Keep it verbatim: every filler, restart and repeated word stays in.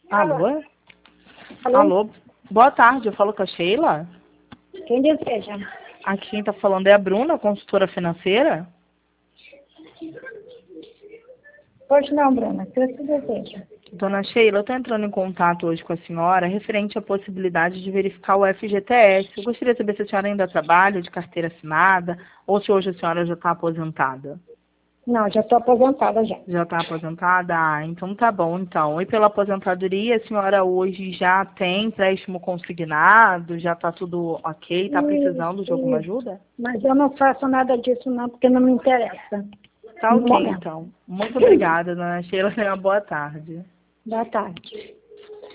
Alô? Alô? Alô? Boa tarde, eu falo com a Sheila. Quem deseja? Aqui quem está falando é a Bruna, consultora financeira. Hoje não, Bruna. O que você deseja? Dona Sheila, eu estou entrando em contato hoje com a senhora referente à possibilidade de verificar o F G T S. Eu gostaria de saber se a senhora ainda trabalha de carteira assinada ou se hoje a senhora já está aposentada. Não, já estou aposentada já. Já está aposentada? Ah, então tá bom, então. E pela aposentadoria, a senhora hoje já tem empréstimo consignado? Já está tudo ok? Está precisando de Isso, alguma isso. ajuda? Mas eu não faço nada disso não, porque não me interessa. Tá No ok, momento. então. Muito obrigada, dona Sheila. Tenha uma boa tarde. Boa tarde.